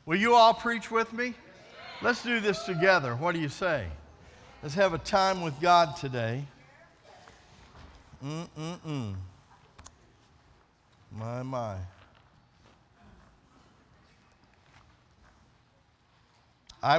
Will you all preach with me? Let's do this together. What do you say? Let's have a time with God today. My. I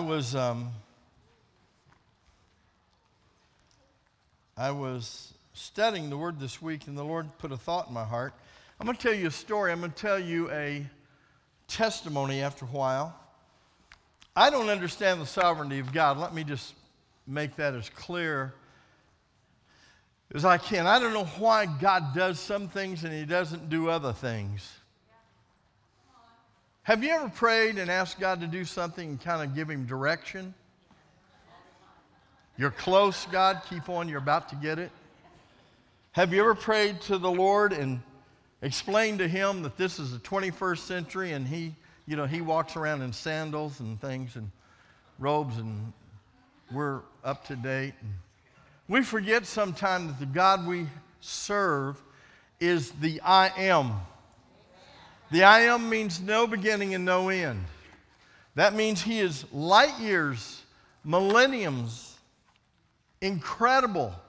was studying the Word this week, and the Lord put a thought in my heart. I'm going to tell you a story. I'm going to tell you a testimony after a while. I don't understand the sovereignty of God. Let me just make that as clear as I can. I don't know why God does some things and He doesn't do other things. Have you ever prayed and asked God to do something and kind of give Him direction? You're close, God, keep on, you're about to get it. Have you ever prayed to the Lord and explained to Him that this is the 21st century and He walks around in sandals and things and robes and we're up to date? We forget sometimes that the God we serve is the I Am. The I Am means no beginning and no end. That means He is light years, millenniums, incredibly,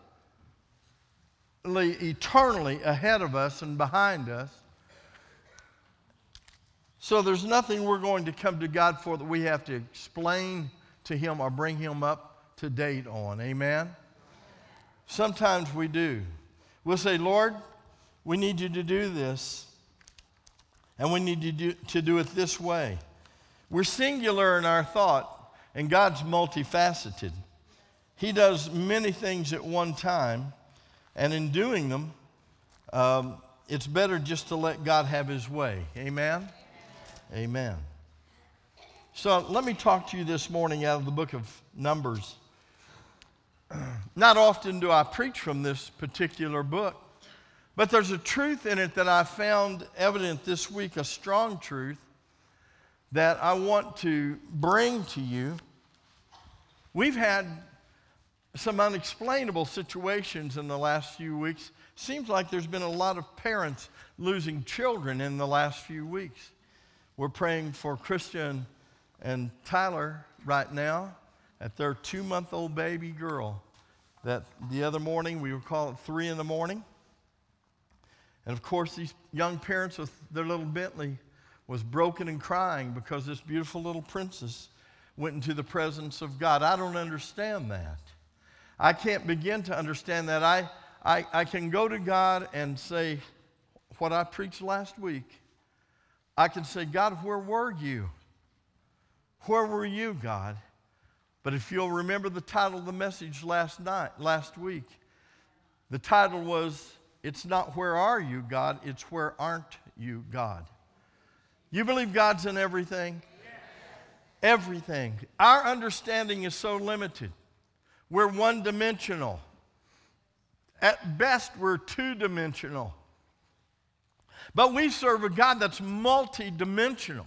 eternally ahead of us and behind us. So there's nothing we're going to come to God for that we have to explain to Him or bring Him up to date on. Amen? Sometimes we do. We'll say, Lord, we need you to do this, and we need you to do it this way. We're singular in our thought, and God's multifaceted. He does many things at one time, and in doing them, it's better just to let God have His way. Amen? Amen. So let me talk to you this morning out of the book of Numbers. Not often do I preach from this particular book, but there's a truth in it that I found evident this week, a strong truth that I want to bring to you. We've had some unexplainable situations in the last few weeks. Seems like there's been a lot of parents losing children in the last few weeks. We're praying for Christian and Tyler right now at their 2-month-old baby girl. That the other morning, we would call it 3 in the morning. And of course, these young parents with their little Bentley was broken and crying because this beautiful little princess went into the presence of God. I don't understand that. I can't begin to understand that. I can go to God and say what I preached last week. I can say, God, where were you? Where were you, God? But if you'll remember the title of the message last week, the title was, it's not where are you, God, it's where aren't you, God. You believe God's in everything? Yes. Everything. Our understanding is so limited. We're one-dimensional. At best, we're two-dimensional. But we serve a God that's multi-dimensional.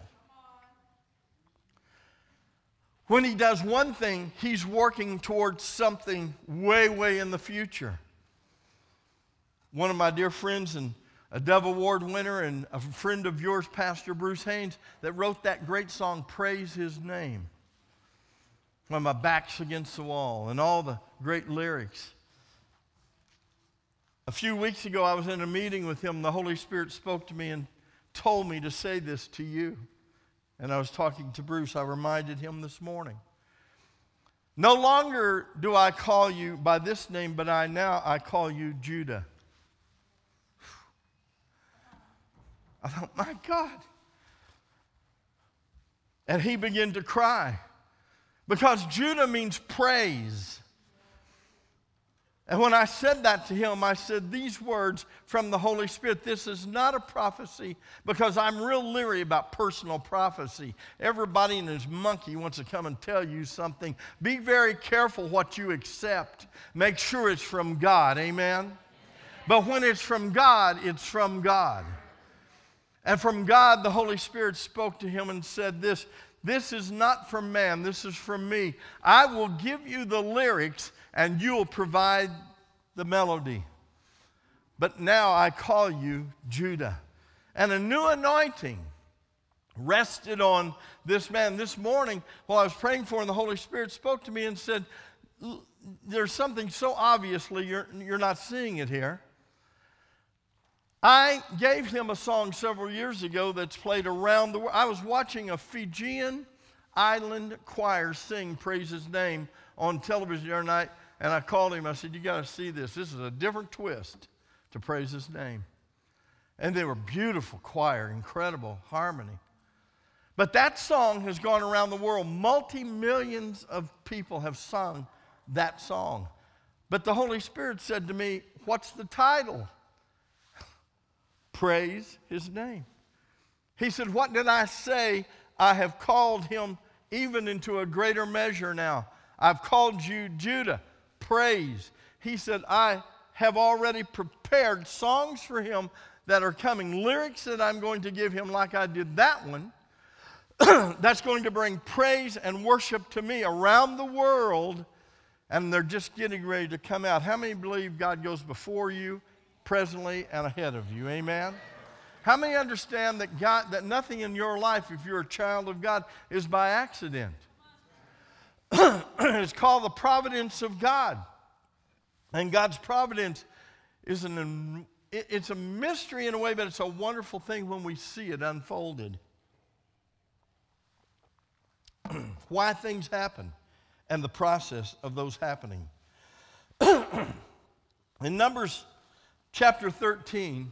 When He does one thing, He's working towards something way, way in the future. One of my dear friends and a Dove Award winner and a friend of yours, Pastor Bruce Haynes, that wrote that great song, Praise His Name. When my back's against the wall and all the great lyrics. A few weeks ago, I was in a meeting with him. The Holy Spirit spoke to me and told me to say this to you. And I was talking to Bruce. I reminded him this morning. No longer do I call you by this name, but I call you Judah. I thought, my God. And he began to cry. Because Judah means praise. And when I said that to him, I said these words from the Holy Spirit. This is not a prophecy, because I'm real leery about personal prophecy. Everybody and his monkey wants to come and tell you something. Be very careful what you accept. Make sure it's from God. Amen? But when it's from God, it's from God. And from God, the Holy Spirit spoke to him and said this. This is not from man, this is from me. I will give you the lyrics and you will provide the melody. But now I call you Judah. And a new anointing rested on this man. This morning, while I was praying for him, the Holy Spirit spoke to me and said, there's something so obviously you're not seeing it here. I gave him a song several years ago that's played around the world. I was watching a Fijian island choir sing Praise His Name on television the other night, and I called him. I said, you got to see this. This is a different twist to Praise His Name. And they were beautiful choir, incredible harmony. But that song has gone around the world. Multi-millions of people have sung that song. But the Holy Spirit said to me, what's the title? Praise His Name. He said, what did I say? I have called him even into a greater measure now. I've called you Judah. Praise. He said, I have already prepared songs for him that are coming, lyrics that I'm going to give him like I did that one. That's going to bring praise and worship to me around the world, and they're just getting ready to come out. How many believe God goes before you, presently, and ahead of you? Amen? How many understand that nothing in your life, if you're a child of God, is by accident? It's called the providence of God. And God's providence is it's a mystery in a way, but it's a wonderful thing when we see it unfolded. Why things happen and the process of those happening. In Numbers chapter 13,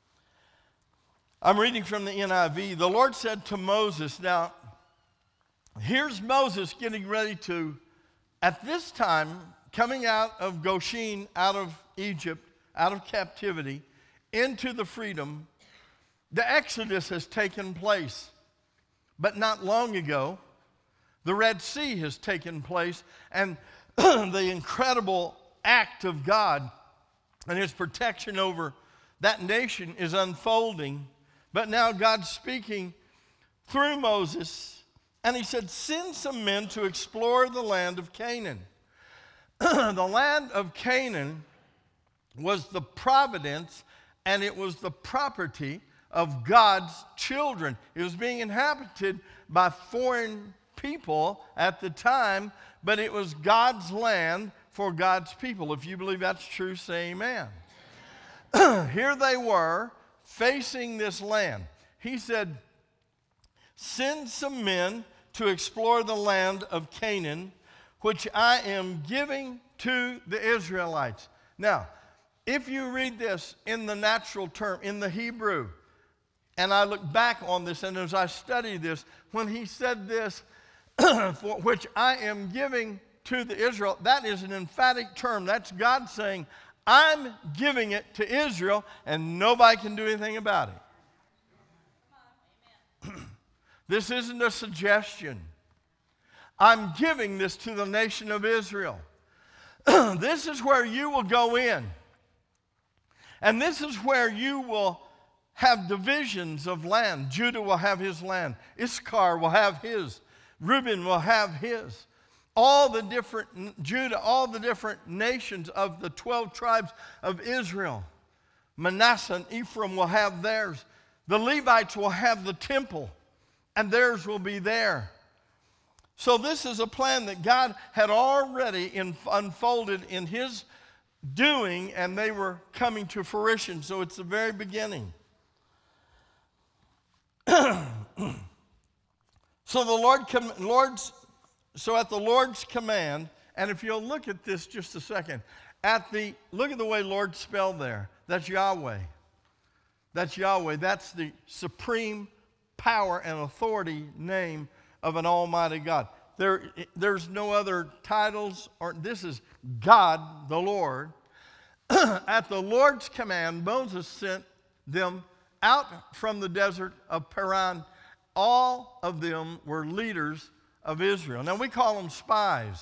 I'm reading from the NIV. The Lord said to Moses, now, here's Moses getting ready to, at this time, coming out of Goshen, out of Egypt, out of captivity, into the freedom. The Exodus has taken place, but not long ago. The Red Sea has taken place, and the incredible act of God and His protection over that nation is unfolding. But now God's speaking through Moses, and He said, send some men to explore the land of Canaan. The land of Canaan was the providence, and it was the property of God's children. It was being inhabited by foreign people at the time, but it was God's land for God's people. If you believe that's true, say amen. Here they were facing this land. He said, send some men to explore the land of Canaan, which I am giving to the Israelites. Now, if you read this in the natural term, in the Hebrew, and I look back on this, and as I study this, when he said this, for which I am giving to the Israel, that is an emphatic term. That's God saying, I'm giving it to Israel, and nobody can do anything about it. This isn't a suggestion. I'm giving this to the nation of Israel. This is where you will go in. And this is where you will have divisions of land. Judah will have his land. Issachar will have his. Reuben will have his. All the different, Judah, all the different nations of the 12 tribes of Israel. Manasseh and Ephraim will have theirs. The Levites will have the temple, and theirs will be there. So this is a plan that God had already unfolded in His doing, and they were coming to fruition. So it's the very beginning. So at the Lord's command, and if you'll look at this just a second, look at the way Lord spelled there. That's Yahweh. That's Yahweh. That's the supreme power and authority name of an almighty God. There's no other titles, or this is God the Lord. At the Lord's command, Moses sent them out from the desert of Paran. All of them were leaders of Israel. Now, we call them spies.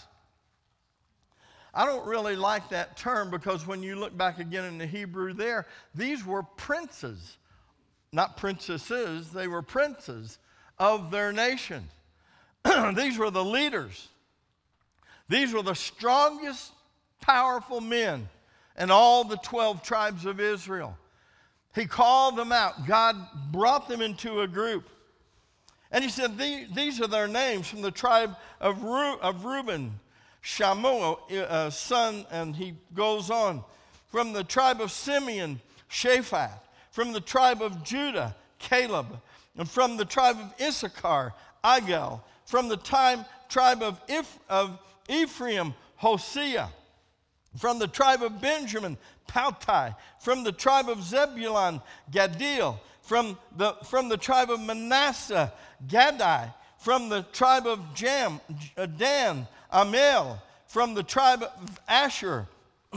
I don't really like that term because when you look back again in the Hebrew there, these were princes, not princesses, they were princes of their nation. These were the leaders. These were the strongest, powerful men in all the 12 tribes of Israel. He called them out. God brought them into a group. And he said, these are their names from the tribe of Reuben, Shamuel, son, and he goes on. From the tribe of Simeon, Shaphat. From the tribe of Judah, Caleb. And from the tribe of Issachar, Igel. From the tribe of Ephraim, Hosea. From the tribe of Benjamin, Paltai. From the tribe of Zebulun, Gaddiel. From the tribe of Manasseh, Gaddai. From the tribe of Dan, Amel. From the tribe of Asher,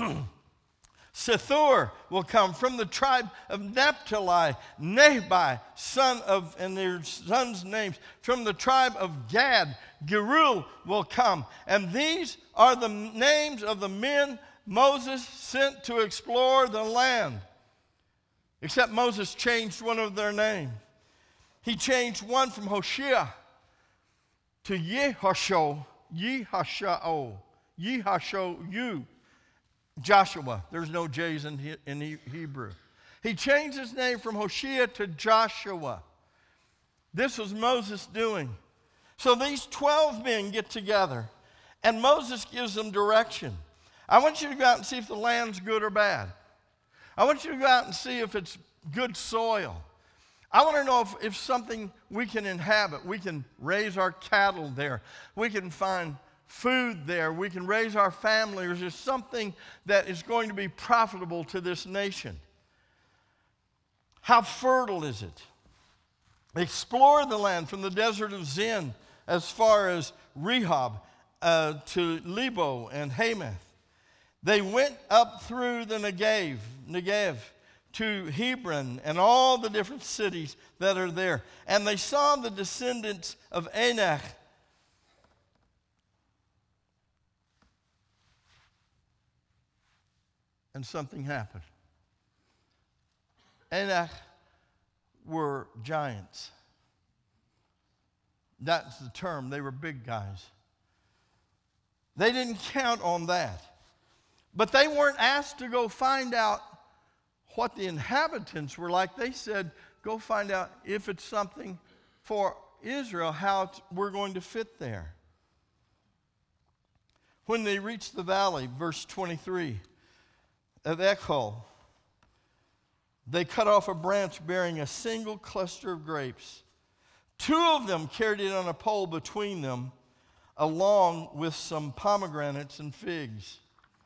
Sethur will come. From the tribe of Naphtali, Nahi, and their sons' names. From the tribe of Gad, Gerul will come. And these are the names of the men Moses sent to explore the land. Except Moses changed one of their names. He changed one from Hoshea to Yehosho, Joshua. There's no J's in Hebrew. He changed his name from Hoshea to Joshua. This was Moses doing. So these 12 men get together, and Moses gives them direction. I want you to go out and see if the land's good or bad. I want you to go out and see if it's good soil. I want to know if something we can inhabit. We can raise our cattle there. We can find food there. We can raise our family. Or is there something that is going to be profitable to this nation? How fertile is it? Explore the land from the desert of Zin as far as Rehob to Lebo and Hamath. They went up through the Negev to Hebron and all the different cities that are there. And they saw the descendants of Anak. And something happened. Anak were giants. That's the term. They were big guys. They didn't count on that. But they weren't asked to go find out what the inhabitants were like. They said, go find out if it's something for Israel, how we're going to fit there. When they reached the valley, verse 23 of Echol, they cut off a branch bearing a single cluster of grapes. 2 of them carried it on a pole between them, along with some pomegranates and figs.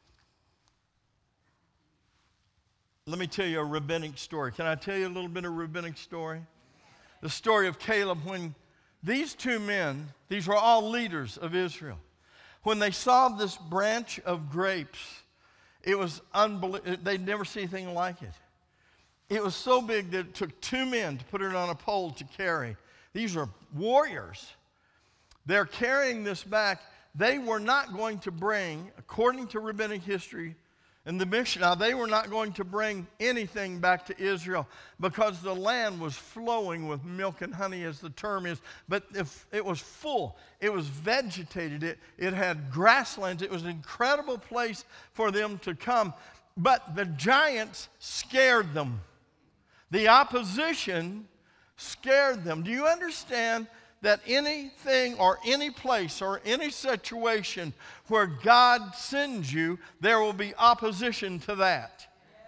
Let me tell you a rabbinic story. Can I tell you a little bit of a rabbinic story? The story of Caleb, when these 2 men, these were all leaders of Israel, when they saw this branch of grapes, it was unbelievable. They'd never seen anything like it. It was so big that it took 2 men to put it on a pole to carry. These are warriors. They're carrying this back. They were not going to bring, according to rabbinic history and the Mishnah, they were not going to bring anything back to Israel because the land was flowing with milk and honey, as the term is. But if it was full, it was vegetated, it had grasslands. It was an incredible place for them to come. But the giants scared them. The opposition scared them. Do you understand that anything or any place or any situation where God sends you, there will be opposition to that?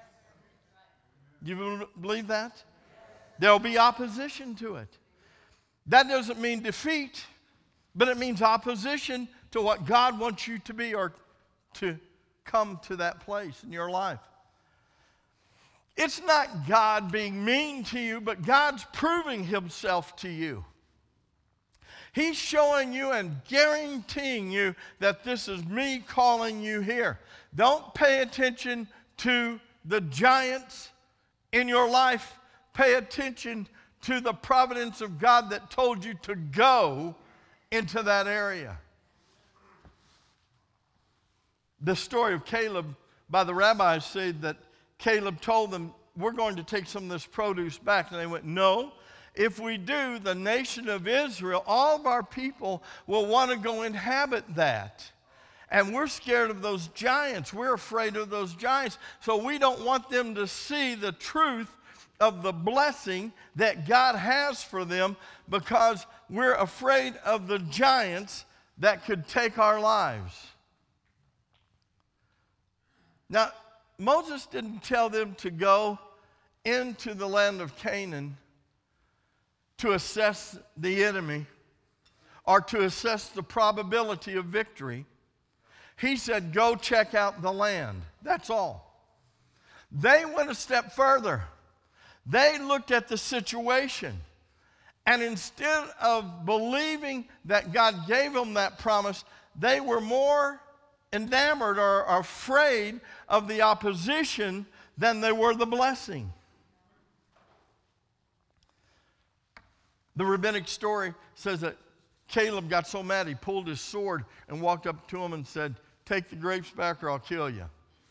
You believe that? There will be opposition to it. That doesn't mean defeat, but it means opposition to what God wants you to be or to come to that place in your life. It's not God being mean to you, but God's proving himself to you. He's showing you and guaranteeing you that this is me calling you here. Don't pay attention to the giants in your life. Pay attention to the providence of God that told you to go into that area. The story of Caleb, by the rabbis, said that Caleb told them, we're going to take some of this produce back. And they went, no. If we do, the nation of Israel, all of our people will want to go inhabit that. And we're scared of those giants. We're afraid of those giants. So we don't want them to see the truth of the blessing that God has for them because we're afraid of the giants that could take our lives. Now, Moses didn't tell them to go into the land of Canaan to assess the enemy or to assess the probability of victory. He said, go check out the land. That's all. They went a step further. They looked at the situation. And instead of believing that God gave them that promise, they were more enamored or afraid of the opposition than they were the blessing. The rabbinic story says that Caleb got so mad he pulled his sword and walked up to him and said, take the grapes back or I'll kill you.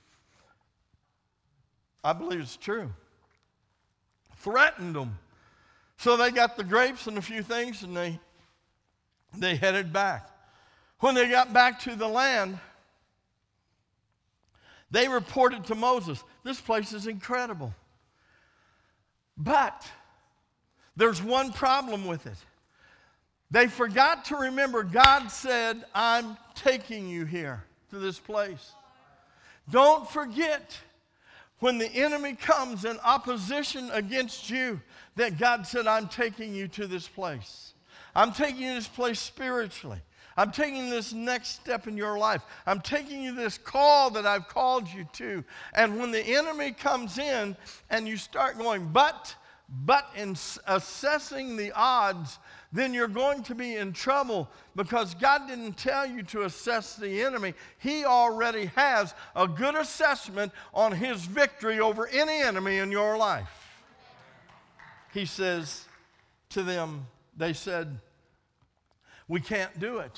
I believe it's true. Threatened them. So they got the grapes and a few things and they headed back. When they got back to the land, they reported to Moses, this place is incredible. But there's one problem with it. They forgot to remember God said, I'm taking you here to this place. Don't forget when the enemy comes in opposition against you that God said, I'm taking you to this place. I'm taking you to this place spiritually. I'm taking this next step in your life. I'm taking you this call that I've called you to. And when the enemy comes in and you start going, but in assessing the odds, then you're going to be in trouble because God didn't tell you to assess the enemy. He already has a good assessment on his victory over any enemy in your life. He says to them, they said, we can't do it.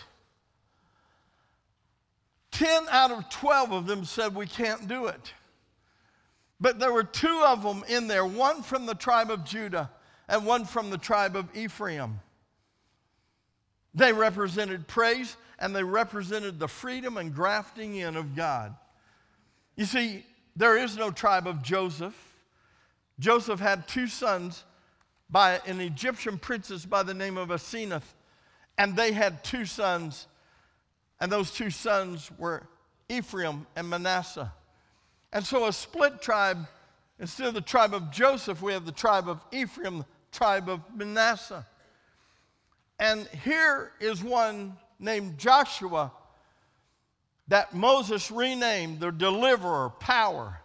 10 out of 12 of them said we can't do it. But there were 2 of them in there, one from the tribe of Judah and one from the tribe of Ephraim. They represented praise and they represented the freedom and grafting in of God. You see, there is no tribe of Joseph. Joseph had 2 sons by an Egyptian princess by the name of Asenath. And they had 2 sons, and those 2 sons were Ephraim and Manasseh. And so a split tribe, instead of the tribe of Joseph, we have the tribe of Ephraim, the tribe of Manasseh. And here is one named Joshua that Moses renamed the deliverer, power,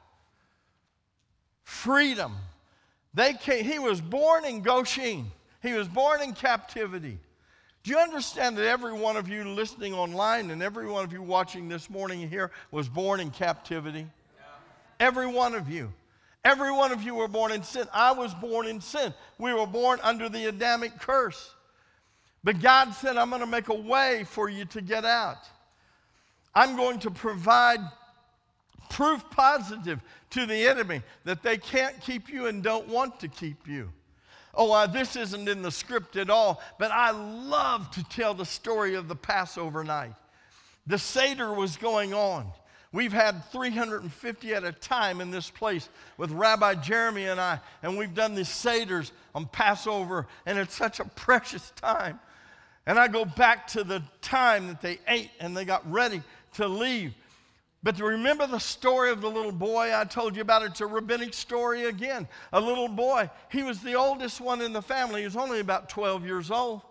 freedom. He was born in Goshen. He was born in captivity. Do you understand that every one of you listening online and every one of you watching this morning here was born in captivity? Yeah. Every one of you. Every one of you were born in sin. I was born in sin. We were born under the Adamic curse. But God said, I'm going to make a way for you to get out. I'm going to provide proof positive to the enemy that they can't keep you and don't want to keep you. Oh, this isn't in the script at all, but I love to tell the story of the Passover night. The Seder was going on. We've had 350 at a time in this place with Rabbi Jeremy and I, and we've done these Seders on Passover, and it's such a precious time. And I go back to the time that they ate and they got ready to leave. But to remember the story of the little boy I told you about, it's a rabbinic story again. A little boy, he was the oldest one in the family. He was only about 12 years old.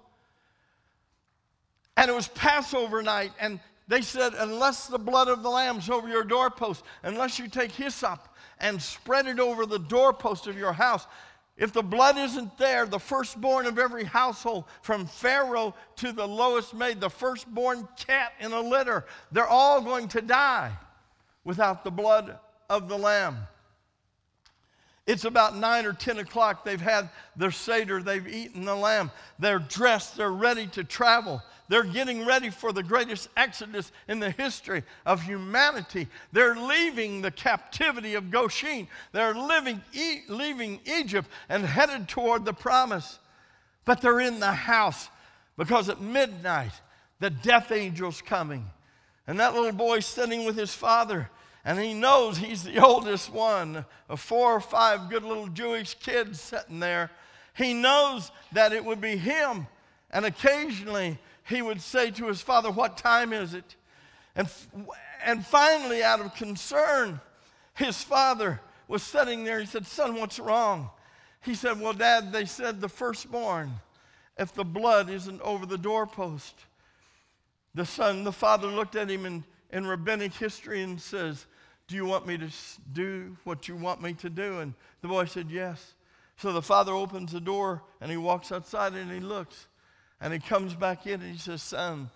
And it was Passover night, and they said, unless the blood of the lamb's over your doorpost, unless you take hyssop and spread it over the doorpost of your house, if the blood isn't there, the firstborn of every household, from Pharaoh to the lowest maid, the firstborn cat in a litter, they're all going to die without the blood of the lamb. It's about 9 or 10 o'clock. They've had their Seder. They've eaten the lamb. They're dressed. They're ready to travel. They're getting ready for the greatest exodus in the history of humanity. They're leaving the captivity of Goshen. They're leaving Egypt and headed toward the promise. But they're in the house because at midnight, the death angel's coming. And that little boy's sitting with his father. And he knows he's the oldest one of 4 or 5 good little Jewish kids sitting there. He knows that it would be him. And occasionally he would say to his father, "What time is it?" And finally, out of concern, his father was sitting there. He said, "Son, what's wrong?" He said, "Well, Dad, they said the firstborn, if the blood isn't over the doorpost." The father looked at him in rabbinic history and says, "Do you want me to do what you want me to do?" And the boy said, "Yes." So the father opens the door and he walks outside and he looks. And he comes back in and he says, "Son,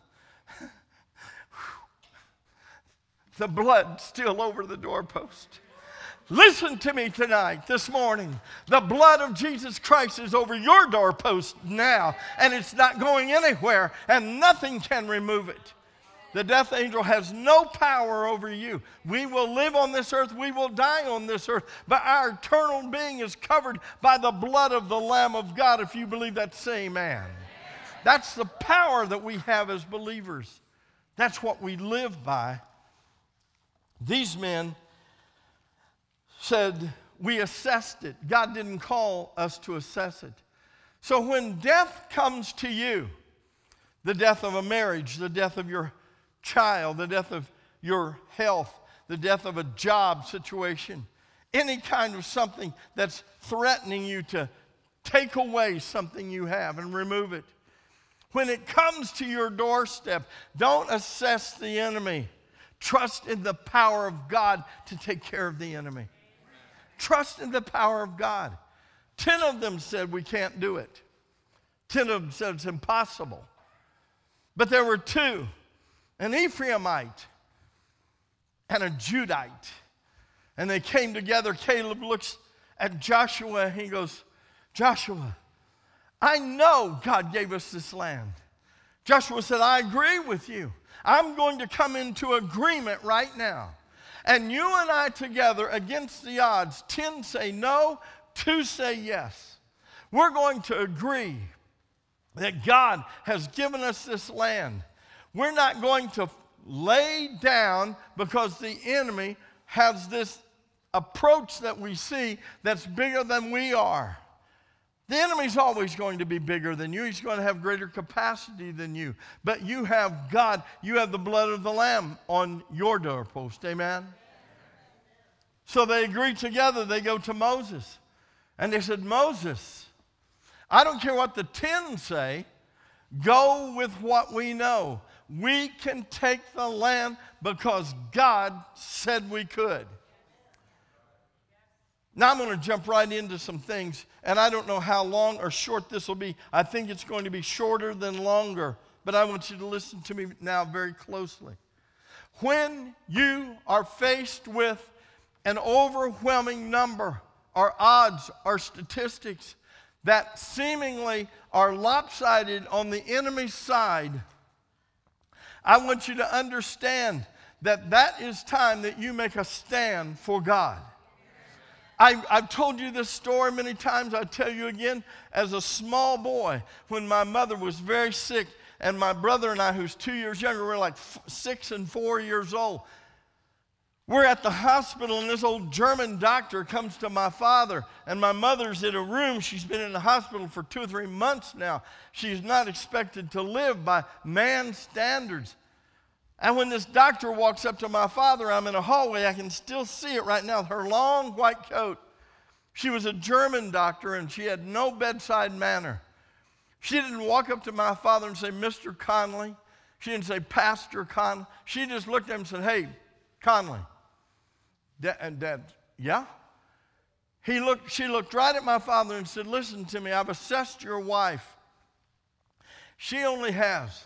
the blood's still over the doorpost. Listen to me tonight, this morning. The blood of Jesus Christ is over your doorpost now, and it's not going anywhere, and nothing can remove it. The death angel has no power over you. We will live on this earth, we will die on this earth, but our eternal being is covered by the blood of the Lamb of God. If you believe that, say amen. That's the power that we have as believers. That's what we live by. These men said, we assessed it. God didn't call us to assess it. So when death comes to you, the death of a marriage, the death of your child, the death of your health, the death of a job situation, any kind of something that's threatening you to take away something you have and remove it. When it comes to your doorstep, don't assess the enemy. Trust in the power of God to take care of the enemy. Trust in the power of God. 10 of them said we can't do it. 10 of them said it's impossible. But there were 2, an Ephraimite and a Judite. And they came together. Caleb looks at Joshua and he goes, "Joshua, I know God gave us this land." Joshua said, "I agree with you. I'm going to come into agreement right now. And you and I together against the odds, 10 say no, 2 say yes. We're going to agree that God has given us this land. We're not going to lay down because the enemy has this approach that we see that's bigger than we are. The enemy's always going to be bigger than you. He's going to have greater capacity than you. But you have God, you have the blood of the Lamb on your doorpost. Amen? So they agree together. They go to Moses. And they said, "Moses, I don't care what the 10 say. Go with what we know. We can take the land because God said we could." Now I'm going to jump right into some things, and I don't know how long or short this will be. I think it's going to be shorter than longer, but I want you to listen to me now very closely. When you are faced with an overwhelming number or odds or statistics that seemingly are lopsided on the enemy's side, I want you to understand that that is time that you make a stand for God. I've told you this story many times. I'll tell you again. As a small boy, when my mother was very sick, and my brother and I, who's 2 years younger, we're like 6 and 4 years old. We're at the hospital, and this old German doctor comes to my father, and my mother's in a room. She's been in the hospital for 2 or 3 months now. She's not expected to live by man's standards. And when this doctor walks up to my father, I'm in a hallway. I can still see it right now, her long white coat. She was a German doctor, and she had no bedside manner. She didn't walk up to my father and say, "Mr. Conley." She didn't say, "Pastor Conley." She just looked at him and said, "Hey, Conley." Dad, yeah? She looked right at my father and said, "Listen to me, I've assessed your wife. She only has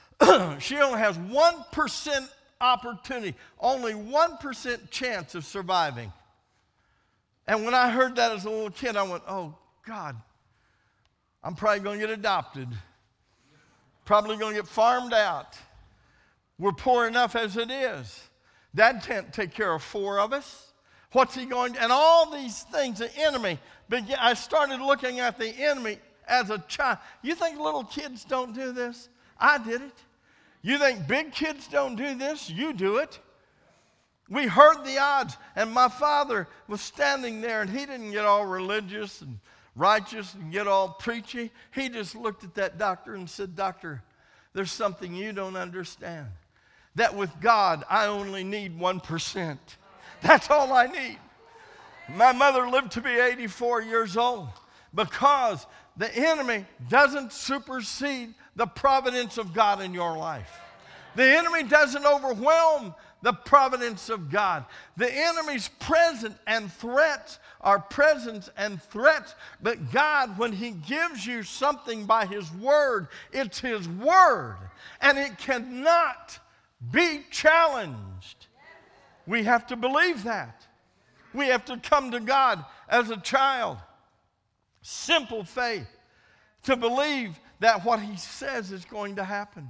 1% opportunity, only 1% chance of surviving." And when I heard that as a little kid, I went, "Oh, God, I'm probably going to get adopted. Probably going to get farmed out. We're poor enough as it is. Dad can't take care of 4 of us. What's he going to?" And all these things, the enemy. I started looking at the enemy as a child. You think little kids don't do this? I did it. You think big kids don't do this? You do it. We heard the odds, and my father was standing there, and he didn't get all religious and righteous and get all preachy. He just looked at that doctor and said, "Doctor, there's something you don't understand. That with God, I only need 1%. That's all I need." My mother lived to be 84 years old because the enemy doesn't supersede the providence of God in your life. The enemy doesn't overwhelm the providence of God. The enemy's presence and threats are presence and threats. But God, when he gives you something by his word, it's his word. And it cannot be challenged. We have to believe that. We have to come to God as a child. Simple faith. To believe that what he says is going to happen.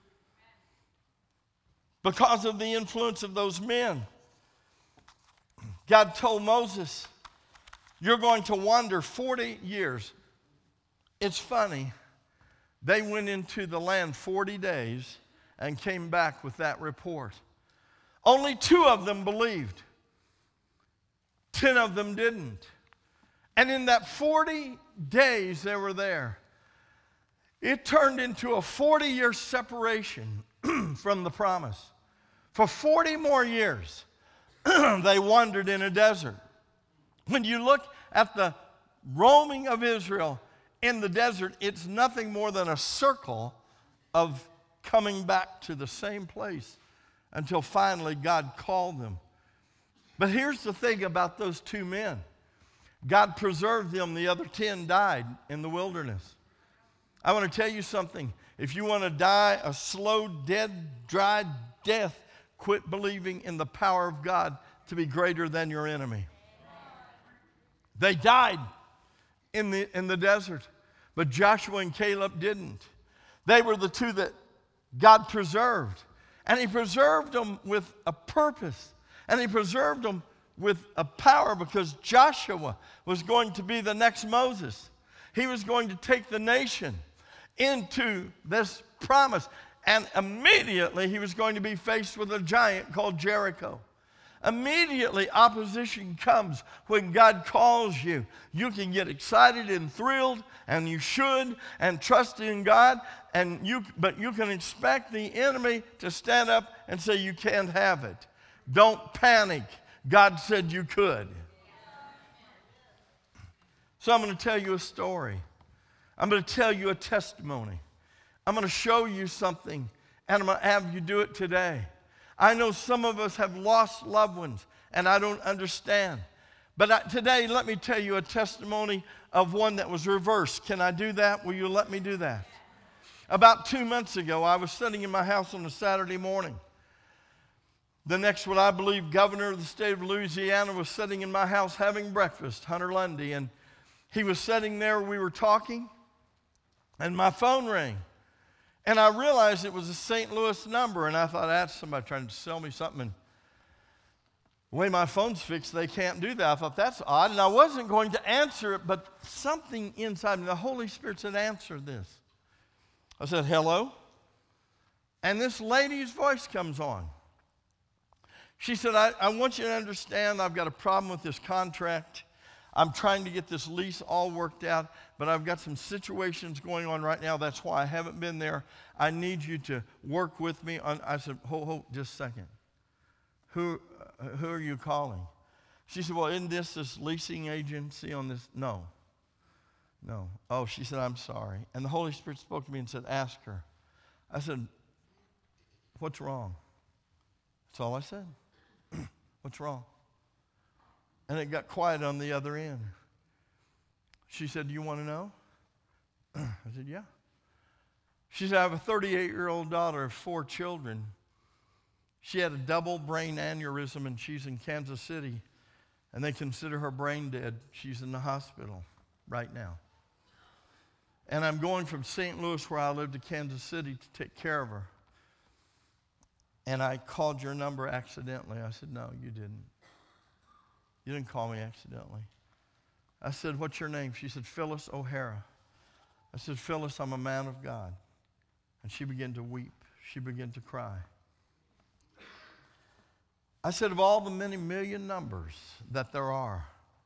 Because of the influence of those men, God told Moses, "You're going to wander 40 years. It's funny. They went into the land 40 days and came back with that report. Only 2 of them believed. 10 of them didn't. And in that 40 days they were there, it turned into a 40-year separation from the promise. For 40 more years, they wandered in a desert. When you look at the roaming of Israel in the desert, it's nothing more than a circle of coming back to the same place until finally God called them. But here's the thing about those 2 men. God preserved them. The other 10 died in the wilderness. I want to tell you something. If you want to die a slow, dead, dry death, quit believing in the power of God to be greater than your enemy. They died in the desert, but Joshua and Caleb didn't. They were the 2 that God preserved. And he preserved them with a purpose. And he preserved them with a power because Joshua was going to be the next Moses. He was going to take the nation into this promise. And immediately he was going to be faced with a giant called Jericho. Immediately opposition comes when God calls you. You can get excited and thrilled, and you should, and trust in God, but you can expect the enemy to stand up and say you can't have it. Don't panic. God said you could. So I'm going to tell you a story. I'm going to tell you a testimony. I'm going to show you something, and I'm going to have you do it today. I know some of us have lost loved ones, and I don't understand. But today, let me tell you a testimony of one that was reversed. Can I do that? Will you let me do that? About 2 months ago, I was sitting in my house on a Saturday morning. The next, what I believe, governor of the state of Louisiana was sitting in my house having breakfast, Hunter Lundy, and he was sitting there, we were talking, and my phone rang. And I realized it was a St. Louis number, and I thought, that's somebody trying to sell me something. And the way my phone's fixed, they can't do that. I thought, that's odd, and I wasn't going to answer it, but something inside me, the Holy Spirit said, answer this. I said, hello? And this lady's voice comes on. She said, I want you to understand I've got a problem with this contract. I'm trying to get this lease all worked out, but I've got some situations going on right now. That's why I haven't been there. I need you to work with me. I said, hold, just a second. Who are you calling? She said, well, isn't this leasing agency on this? No. Oh, she said, I'm sorry. And the Holy Spirit spoke to me and said, ask her. I said, what's wrong? That's all I said. What's wrong? And it got quiet on the other end. She said, do you want to know? I said, yeah. She said, I have a 38-year-old daughter of 4 children. She had a double brain aneurysm, and she's in Kansas City, and they consider her brain dead. She's in the hospital right now. And I'm going from St. Louis, where I live, to Kansas City to take care of her. And I called your number accidentally. I said, no, you didn't. You didn't call me accidentally. I said, what's your name? She said, Phyllis O'Hara. I said, Phyllis, I'm a man of God. And she began to weep. She began to cry. I said, of all the many million numbers that there are,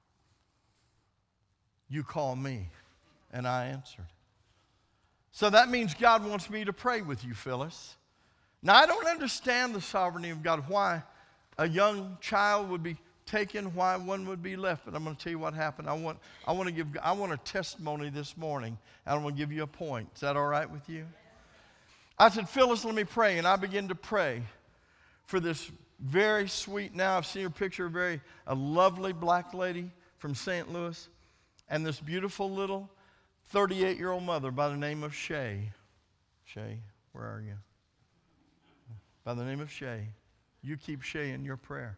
you call me, and I answered. So that means God wants me to pray with you, Phyllis. Now, I don't understand the sovereignty of God, why a young child would be taken, why one would be left. But I'm going to tell you what happened. I want a testimony this morning, and I'm going to give you a point. Is that all right with you? I said, Phyllis, let me pray. And I began to pray for this very sweet, now I've seen her picture, a lovely black lady from St. Louis, and this beautiful little 38-year-old mother by the name of Shay. Shay, where are you? By the name of Shay. You keep Shay in your prayer.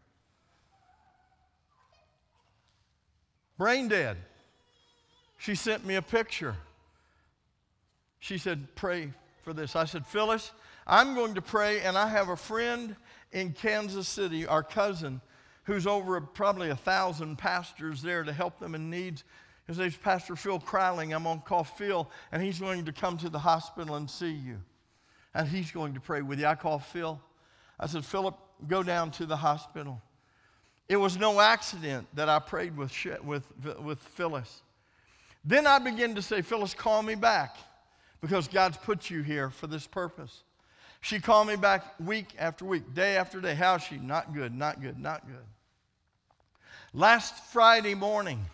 Brain dead. She sent me a picture. She said, pray for this. I said, Phyllis, I'm going to pray, and I have a friend in Kansas City, our cousin, who's over probably 1,000 pastors there to help them in needs. His name's Pastor Phil Kryling. I'm going to call Phil, and he's going to come to the hospital and see you. And he's going to pray with you. I called Phil. I said, Philip, go down to the hospital. It was no accident that I prayed with Phyllis. Then I began to say, Phyllis, call me back, because God's put you here for this purpose. She called me back week after week, day after day. How is she? Not good, not good, not good. Last Friday morning,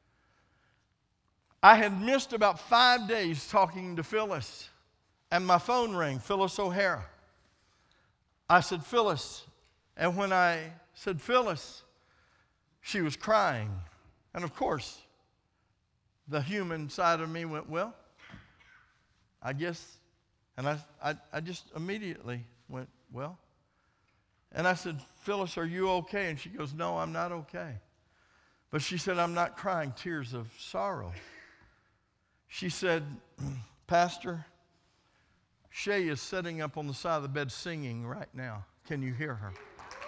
I had missed about 5 days talking to Phyllis, and my phone rang, Phyllis O'Hara. I said, Phyllis, and when I said Phyllis, she was crying. And of course, the human side of me went, well, I guess, and I just immediately went, well. And I said, Phyllis, are you okay? And she goes, no, I'm not okay. But she said, I'm not crying tears of sorrow. She said, Pastor, Shay is sitting up on the side of the bed singing right now. Can you hear her?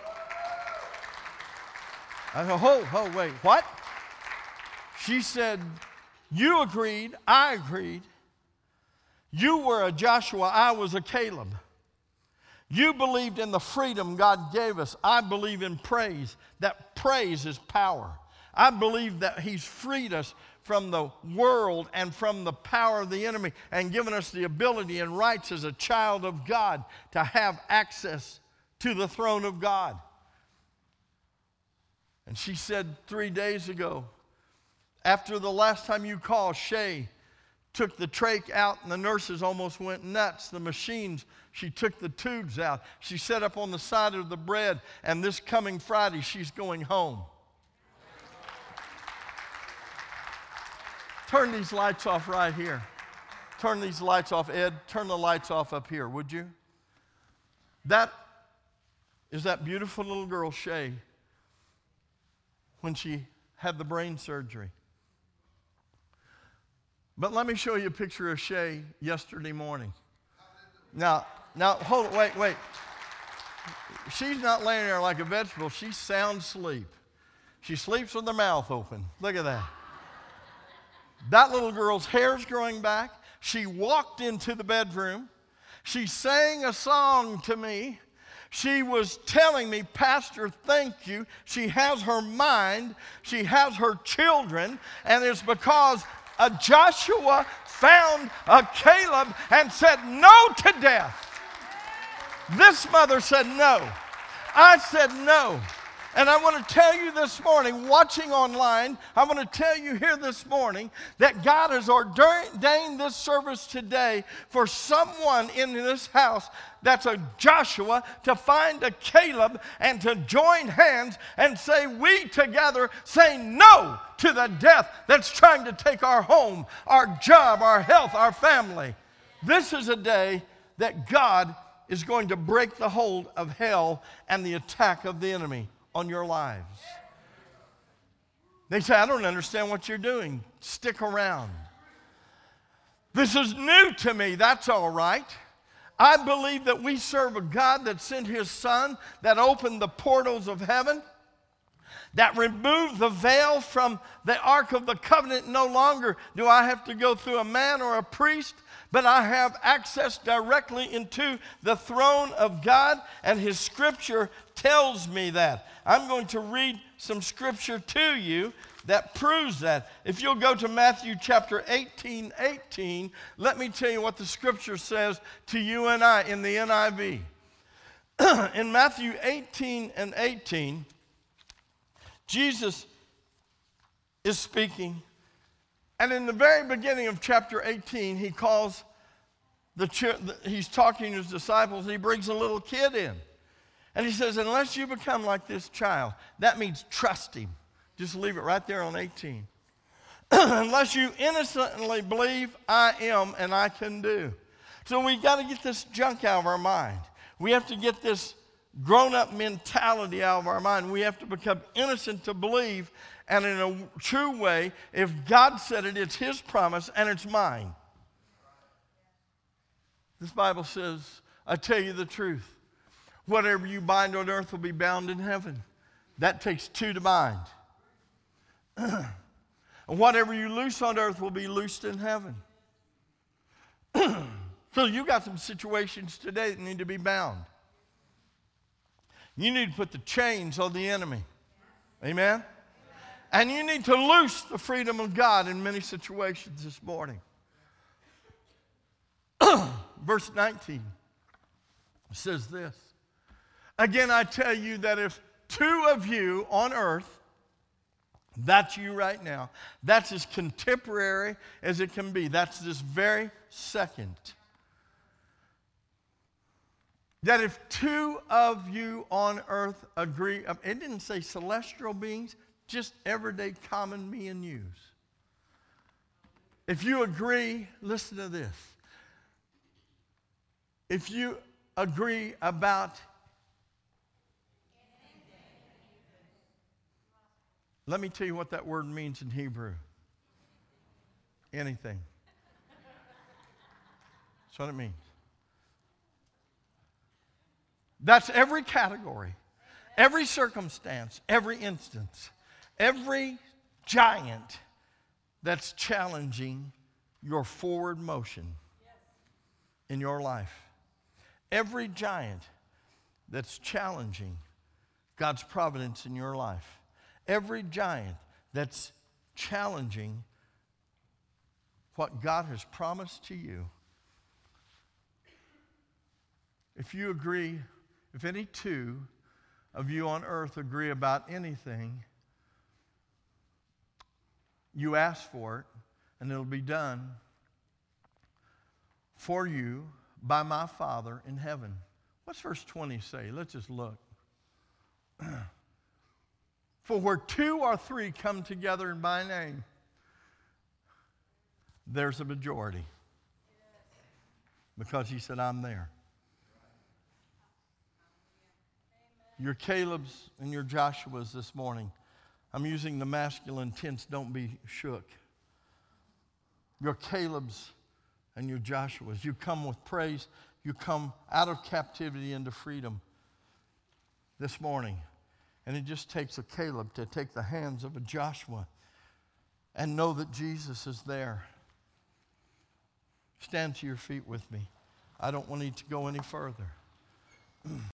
I go, oh, wait, what? She said, you agreed, I agreed. You were a Joshua, I was a Caleb. You believed in the freedom God gave us. I believe in praise. That praise is power. I believe that He's freed us from the world and from the power of the enemy and given us the ability and rights as a child of God to have access to the throne of God. And she said 3 days ago, after the last time you called, Shay took the trach out and the nurses almost went nuts. The machines, she took the tubes out. She sat up on the side of the bed, and this coming Friday, she's going home. Turn these lights off right here. Turn these lights off. Ed, turn the lights off up here, would you? That is that beautiful little girl, Shay, when she had the brain surgery. But let me show you a picture of Shay yesterday morning. Now, hold it, wait. She's not laying there like a vegetable. She's sound asleep. She sleeps with her mouth open. Look at that. That little girl's hair's growing back. She walked into the bedroom. She sang a song to me. She was telling me, Pastor, thank you. She has her mind. She has her children. And it's because a Joshua found a Caleb and said no to death. This mother said no. I said no. And I want to tell you this morning, watching online, I want to tell you here this morning that God has ordained this service today for someone in this house that's a Joshua to find a Caleb and to join hands and say, we together say no to the death that's trying to take our home, our job, our health, our family. This is a day that God is going to break the hold of hell and the attack of the enemy on your lives. They say, I don't understand what you're doing. Stick around. This is new to me. That's all right. I believe that we serve a God that sent His Son, that opened the portals of heaven, that removed the veil from the Ark of the Covenant. No longer do I have to go through a man or a priest, but I have access directly into the throne of God, and His Scripture tells me that. I'm going to read some Scripture to you that proves that. If you'll go to Matthew chapter 18, let me tell you what the Scripture says to you and I in the NIV. In Matthew 18, Jesus is speaking, and in the very beginning of chapter 18, he calls he's talking to his disciples, and he brings a little kid in. And he says, unless you become like this child, that means trust him. Just leave it right there on 18. Unless you innocently believe I am and I can do. So we got to get this junk out of our mind. We have to get this grown-up mentality out of our mind. We have to become innocent to believe, and in a true way, if God said it, it's His promise and it's mine. This Bible says, I tell you the truth. Whatever you bind on earth will be bound in heaven. That takes two to bind. And whatever you loose on earth will be loosed in heaven. So you got some situations today that need to be bound. You need to put the chains on the enemy. Amen? And you need to loose the freedom of God in many situations this morning. Verse 19 says this. Again, I tell you that if two of you on earth, that's you right now, that's as contemporary as it can be. That's this very second. That if two of you on earth agree, it didn't say celestial beings, just everyday common me and yous. If you agree, listen to this. If you agree about, let me tell you what that word means in Hebrew. Anything. That's what it means. That's every category, every circumstance, every instance, every giant that's challenging your forward motion in your life. Every giant that's challenging God's providence in your life. Every giant that's challenging what God has promised to you. If you agree, if any two of you on earth agree about anything, you ask for it, and it'll be done for you by my Father in heaven. What's verse 20 say? Let's just look. For where two or three come together in my name, there's a majority. Because He said, I'm there. Your Caleb's and your Joshua's this morning. I'm using the masculine tense, don't be shook. Your Caleb's and your Joshua's. You come with praise. You come out of captivity into freedom this morning. And it just takes a Caleb to take the hands of a Joshua and know that Jesus is there. Stand to your feet with me. I don't need to go any further.